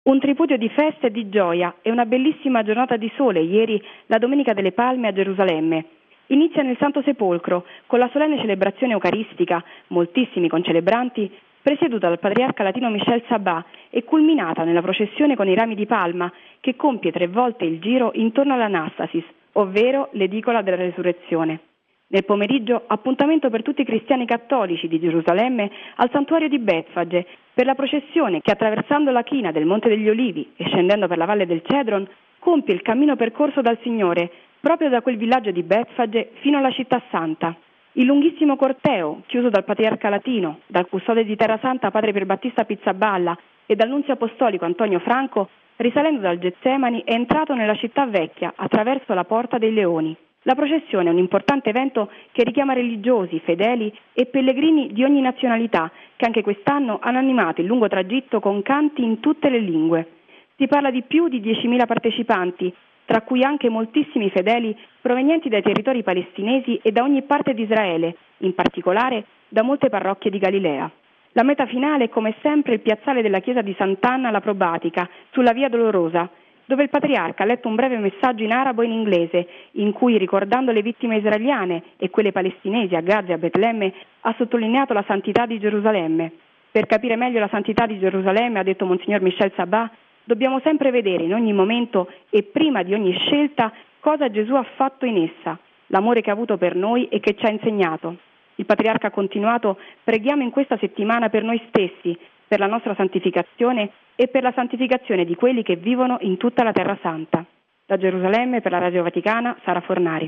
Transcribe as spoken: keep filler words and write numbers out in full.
Un tripudio di festa e di gioia e una bellissima giornata di sole ieri, la Domenica delle Palme a Gerusalemme. Inizia nel Santo Sepolcro con la solenne celebrazione eucaristica, moltissimi concelebranti, presieduta dal patriarca latino Michel Sabah e culminata nella processione con i rami di palma che compie tre volte il giro intorno all'Anastasis, ovvero l'edicola della resurrezione. Nel pomeriggio appuntamento per tutti i cristiani cattolici di Gerusalemme al santuario di Betfage per la processione che, attraversando la china del Monte degli Olivi e scendendo per la valle del Cedron, compie il cammino percorso dal Signore proprio da quel villaggio di Betfage fino alla città santa. Il lunghissimo corteo, chiuso dal patriarca latino, dal custode di Terra Santa padre Pierbattista Pizzaballa e dal nunzio apostolico Antonio Franco, risalendo dal Getsemani, è entrato nella città vecchia attraverso la Porta dei Leoni. La processione è un importante evento che richiama religiosi, fedeli e pellegrini di ogni nazionalità che anche quest'anno hanno animato il lungo tragitto con canti in tutte le lingue. Si parla di più di diecimila partecipanti, tra cui anche moltissimi fedeli provenienti dai territori palestinesi e da ogni parte di Israele, in particolare da molte parrocchie di Galilea. La meta finale è come sempre il piazzale della chiesa di Sant'Anna la Probatica, sulla Via Dolorosa, dove il patriarca ha letto un breve messaggio in arabo e in inglese, in cui, ricordando le vittime israeliane e quelle palestinesi a Gaza e a Betlemme, ha sottolineato la santità di Gerusalemme. Per capire meglio la santità di Gerusalemme, ha detto Monsignor Michel Sabah, dobbiamo sempre vedere in ogni momento e prima di ogni scelta cosa Gesù ha fatto in essa, l'amore che ha avuto per noi e che ci ha insegnato. Il patriarca ha continuato: preghiamo in questa settimana per noi stessi, per la nostra santificazione e per la santificazione di quelli che vivono in tutta la Terra Santa. Da Gerusalemme per la Radio Vaticana, Sara Fornari.